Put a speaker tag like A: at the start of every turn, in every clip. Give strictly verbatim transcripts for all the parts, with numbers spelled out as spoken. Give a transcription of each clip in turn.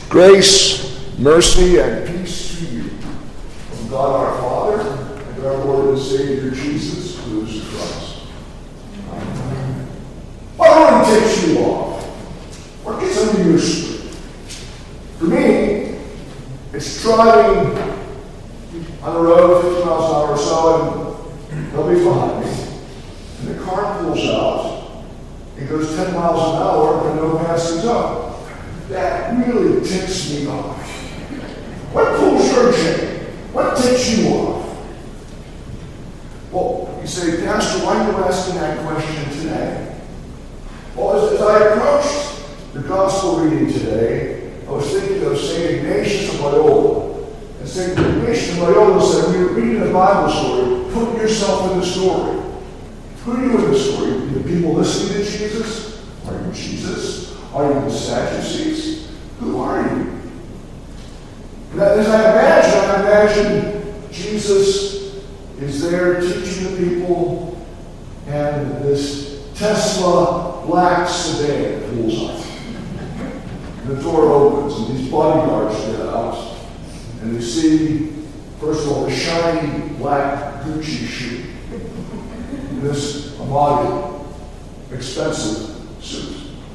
A: Grace, mercy, and peace to you from God our Father and our Lord and Savior Jesus, who is Christ. Amen. What really takes you off? What gets under your skin? For me, it's driving on the road fifty miles an hour or so, and nobody's behind me. And the car pulls out. It goes ten miles an hour, and no passing zone. That really ticks me off. What pulls your chain? What ticks you off? Well, you say, Pastor, why are you asking that question today? Well, as, as I approached the gospel reading today, I was thinking of Saint Ignatius of Loyola. And Saint Ignatius of Loyola said, when you're reading a Bible story, put yourself in the story. Who are you in the story? The people listening to Jesus? Are you Jesus? Are you the Sadducees? Who are you? As I imagine, I imagine Jesus is there teaching the people, and this Tesla black sedan pulls up. The door opens, and these bodyguards get out, and they see, first of all, the shiny black Gucci shoe. This Amadi, expensive suit.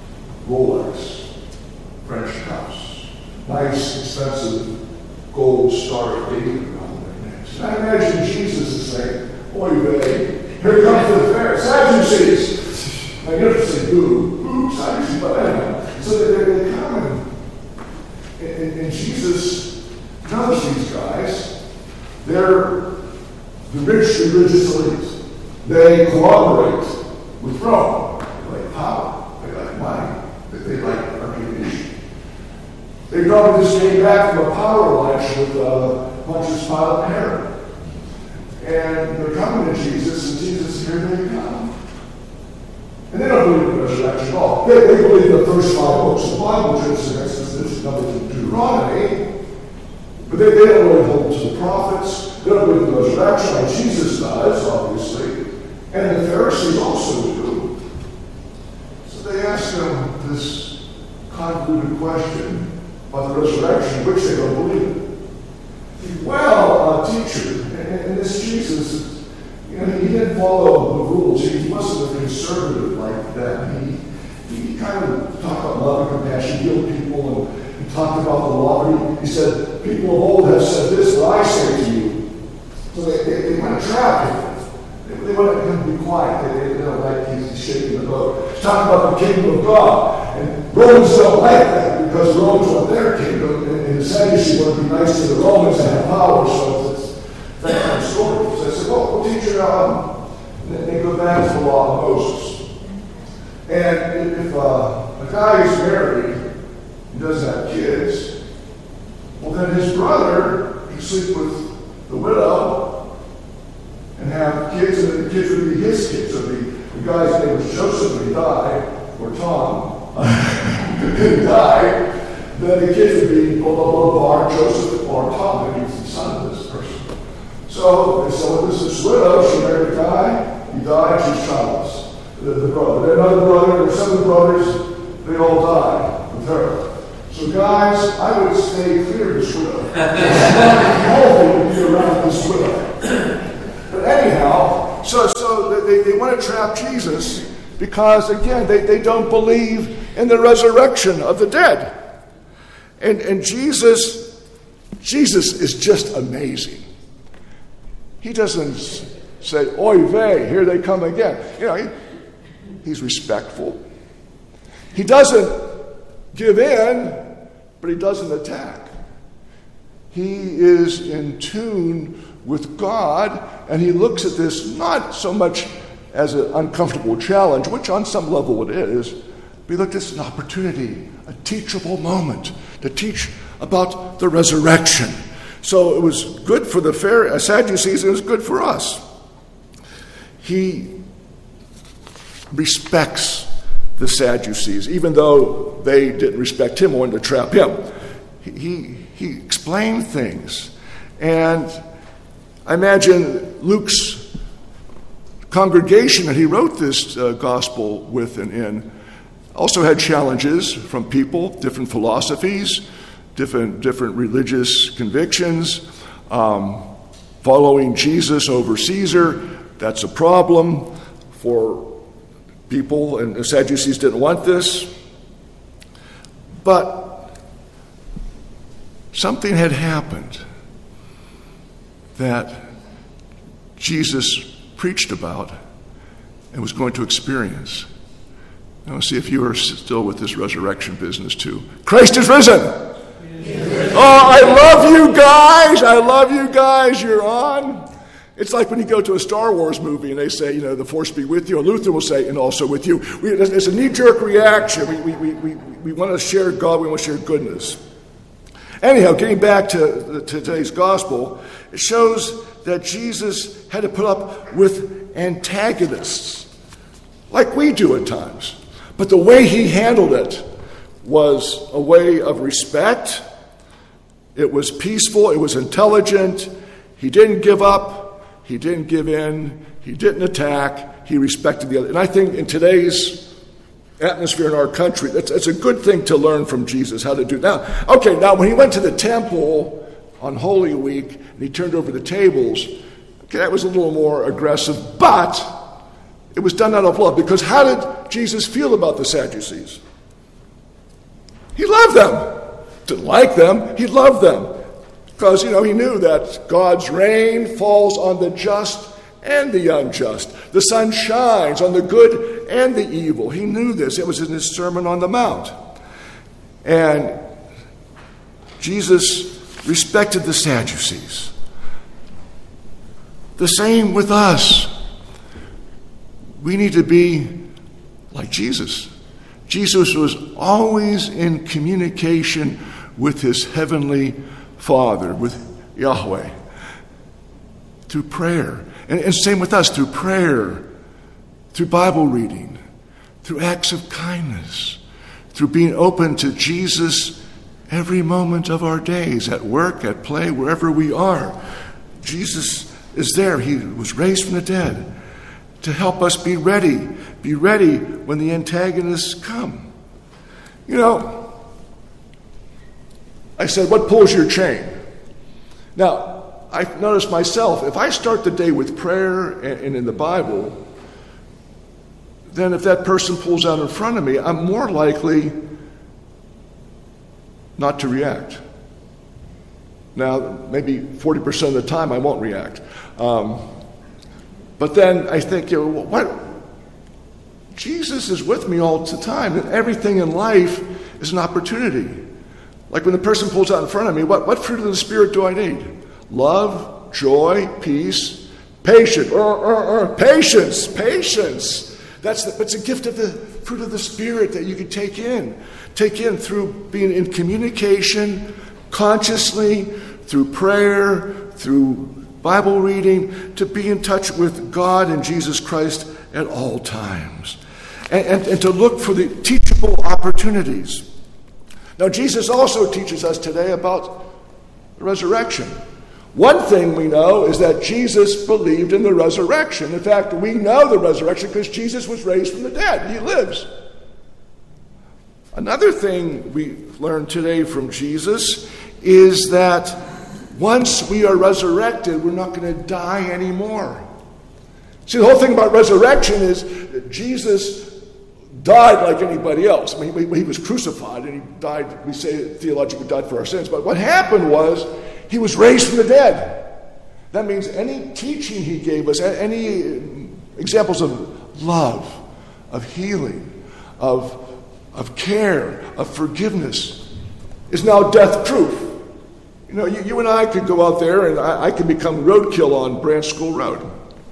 A: Rolex, French house, nice, expensive gold star David around their necks. And I imagine Jesus is saying, "Oy vey, here comes the fair Sadducees." I never say boo, boo, Sadducees, but anyway. So they, they come and, and, and Jesus knows these guys. They're the rich religious elites. They cooperate with Rome. They like power. They like money. They like recognition. They probably just came back from a power lunch with uh, Pontius Pilate and Herod. And they're coming to Jesus, and Jesus, here they come. And they don't believe in the resurrection at all. They, they believe in the first five books of the Bible, Genesis, Exodus, Numbers, and Deuteronomy. But they, they don't really hold to the prophets. They don't believe in the resurrection like Jesus does, obviously. And the Pharisees also do. So they ask him this convoluted question about the resurrection, which they don't believe in. Well, uh, teacher, and, and this Jesus, you know, he didn't follow the rules. He wasn't a conservative like that. He, he kind of talked about love and compassion, healed people, and he talked about the law. He, he said, people of old have said this, but I say to you. So they, they, they want to trap him. They, they want him to be quiet. They, they, they don't like he's shaking the boat. He's talking about the kingdom of God. And Romans don't like that because Romans want their kingdom. And, and the Sadducees want to be nice to the Romans and have power. So it's that kind of story. So I said, well, well teacher, um, and they go back to the law of Moses. And if uh, a guy is married and doesn't have kids, well, then his brother can sleep with the widow and have kids, and then the kids would be his kids. So the, the guy's name was Joseph, and he died, or Tom, he died, then the kids would be blah, blah, blah, Bar Joseph, or Tom, and he's the son of this person. So, so this is widow, she married a guy, he died, she's childless. The, the brother, then another brother, there's seven brothers, they all died with her. So guys, I would stay clear of this widow. Nobody would be around this widow. But anyhow, so so they, they want to trap Jesus because, again, they, they don't believe in the resurrection of the dead. And and Jesus, Jesus is just amazing. He doesn't say, oy vey, here they come again. You know, he, he's respectful. He doesn't give in, but he doesn't attack. He is in tune with God, and he looks at this not so much as an uncomfortable challenge, which on some level it is, but he looked at it as an opportunity, a teachable moment to teach about the resurrection. So it was good for the Sadducees, it was good for us. He respects the Sadducees, even though they didn't respect him or wanted to trap him. He, he, he explained things. And I imagine Luke's congregation that he wrote this uh, gospel with and in also had challenges from people, different philosophies, different, different religious convictions, um, following Jesus over Caesar. That's a problem for people, and the Sadducees didn't want this. But something had happened that Jesus preached about and was going to experience. I want to see if you are still with this resurrection business too. Christ is risen! Oh, I love you guys! I love you guys! You're on. It's like when you go to a Star Wars movie and they say, you know, the Force be with you, or Luther will say, and also with you. We, it's a knee-jerk reaction. We, we, we, we, we want to share God, we want to share goodness. Anyhow, getting back to, to today's gospel, it shows that Jesus had to put up with antagonists, like we do at times. But the way he handled it was a way of respect. It was peaceful. It was intelligent. He didn't give up. He didn't give in. He didn't attack. He respected the other. And I think in today's atmosphere in our country, that's, that's a good thing to learn from Jesus, how to do. Now, okay, now when he went to the temple on Holy Week and he turned over the tables, okay, that was a little more aggressive, but it was done out of love. Because how did Jesus feel about the Sadducees? He loved them. Didn't like them. He loved them. Because, you know, he knew that God's rain falls on the just and the unjust. The sun shines on the good and the evil. He knew this. It was in his Sermon on the Mount. And Jesus respected the Sadducees. The same with us. We need to be like Jesus. Jesus was always in communication with his heavenly Father, with Yahweh, through prayer. And, and same with us, through prayer, through Bible reading, through acts of kindness, through being open to Jesus every moment of our days, at work, at play, wherever we are. Jesus is there. He was raised from the dead to help us be ready, be ready when the antagonists come. You know, I said, what pulls your chain? Now, I've noticed myself, if I start the day with prayer and, and in the Bible, then if that person pulls out in front of me, I'm more likely not to react. Now, maybe forty percent of the time I won't react. Um, but then I think, you know, what? Jesus is with me all the time, and everything in life is an opportunity. Like when the person pulls out in front of me, what, what fruit of the Spirit do I need? Love, joy, peace, patience, or, or, or, patience, patience. That's, the, that's a gift of the fruit of the Spirit that you can take in. Take in through being in communication, consciously, through prayer, through Bible reading, to be in touch with God and Jesus Christ at all times. And, and, and to look for the teachable opportunities. Now, Jesus also teaches us today about the resurrection. One thing we know is that Jesus believed in the resurrection. In fact, we know the resurrection because Jesus was raised from the dead. He lives. Another thing we learn today from Jesus is that once we are resurrected, we're not going to die anymore. See, the whole thing about resurrection is that Jesus died like anybody else. I mean, he was crucified and he died, we say theologically died for our sins. But what happened was he was raised from the dead. That means any teaching he gave us, any examples of love, of healing, of, of care, of forgiveness, is now death-proof. You know, you, you and I could go out there and I, I could become roadkill on Branch School Road.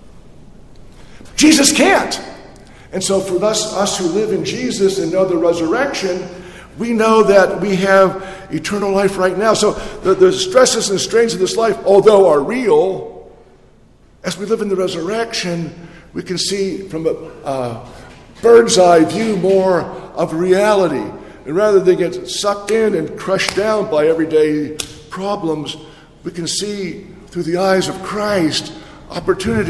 A: Jesus can't. And so for us, us who live in Jesus and know the resurrection, we know that we have eternal life right now. So the, the stresses and strains of this life, although are real, as we live in the resurrection, we can see from a uh, bird's eye view more of reality. And rather than get sucked in and crushed down by everyday problems, we can see through the eyes of Christ opportunity,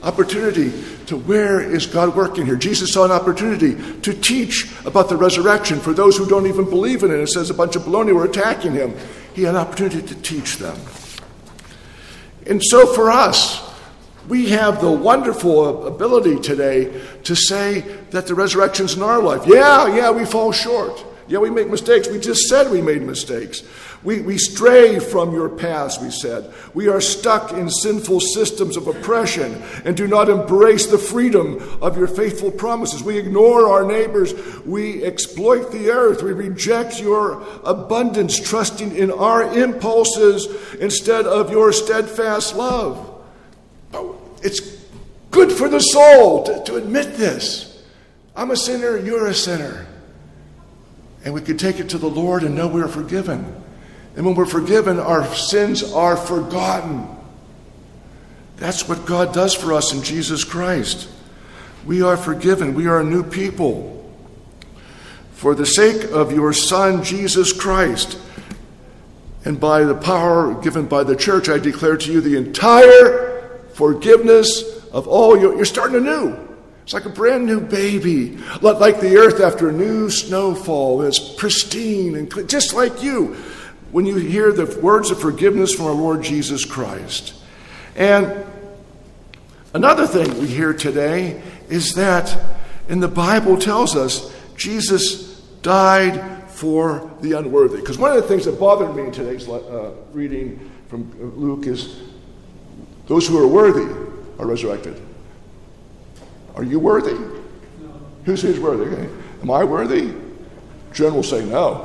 A: opportunity to where is God working here. Jesus saw an opportunity to teach about the resurrection for those who don't even believe in it. It says a bunch of baloney were attacking him. He had an opportunity to teach them. And so for us, we have the wonderful ability today to say that the resurrection's in our life. Yeah, yeah, we fall short. Yeah, we make mistakes. We just said we made mistakes. We, we stray from your paths, we said. We are stuck in sinful systems of oppression and do not embrace the freedom of your faithful promises. We ignore our neighbors. We exploit the earth. We reject your abundance, trusting in our impulses instead of your steadfast love. It's good for the soul to, to admit this. I'm a sinner, you're a sinner. And we can take it to the Lord and know we are forgiven. And when we're forgiven, our sins are forgotten. That's what God does for us in Jesus Christ. We are forgiven. We are a new people. For the sake of your Son, Jesus Christ, and by the power given by the church, I declare to you the entire forgiveness of all your... You're starting anew. It's like a brand new baby, like the earth after a new snowfall. It's pristine and clean, just like you, when you hear the words of forgiveness from our Lord Jesus Christ. And another thing we hear today is that, and the Bible tells us, Jesus died for the unworthy. Because one of the things that bothered me in today's uh, reading from Luke is those who are worthy are resurrected. Are you worthy? No. Who's who's worthy? Okay. Am I worthy? Jen will say no.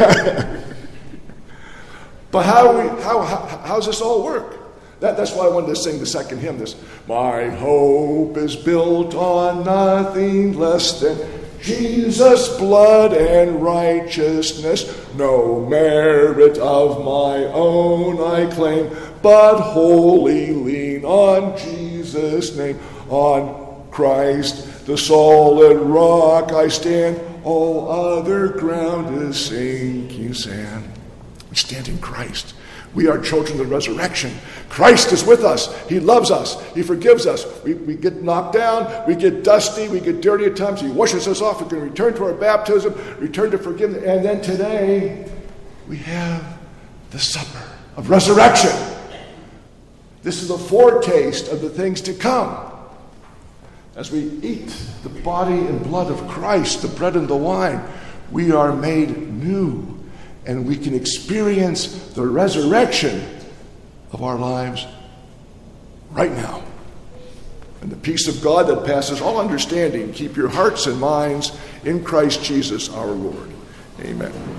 A: But how we how, how how's this all work? That, that's why I wanted to sing the second hymn. This, my hope is built on nothing less than Jesus' blood and righteousness. No merit of my own I claim, but wholly lean on Jesus' name. On Christ, the solid rock I stand, all other ground is sinking sand. We stand in Christ. We are children of the resurrection. Christ is with us. He loves us. He forgives us. We, we get knocked down. We get dusty. We get dirty at times. He washes us off. We can return to our baptism, return to forgiveness. And then today, we have the supper of resurrection. This is a foretaste of the things to come. As we eat the body and blood of Christ, the bread and the wine, we are made new, and we can experience the resurrection of our lives right now. And the peace of God that passes all understanding, keep your hearts and minds in Christ Jesus our Lord. Amen.